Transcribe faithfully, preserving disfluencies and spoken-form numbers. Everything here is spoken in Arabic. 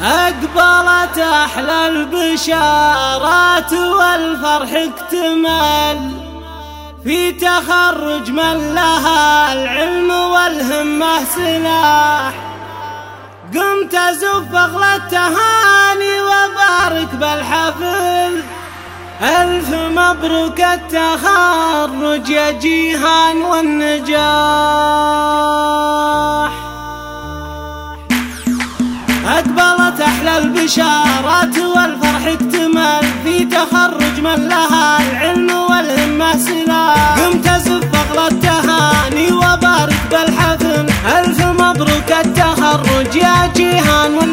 أقبلت أحلى البشارات والفرح اكتمل في تخرج من لها العلم والهمة سلاح. قمت أزف أغلى التهاني وبارك بالحفل، ألف مبروك التخرج يا جيهان والنجاح. أقبلت أحلى البشارات والفرح اكتمل في تخرج من لها العلم والهمة سلاح. قمت أزف أغلى التهاني وبارك بالحفل، ألف مبروك التخرج يا جيهان والنجاح.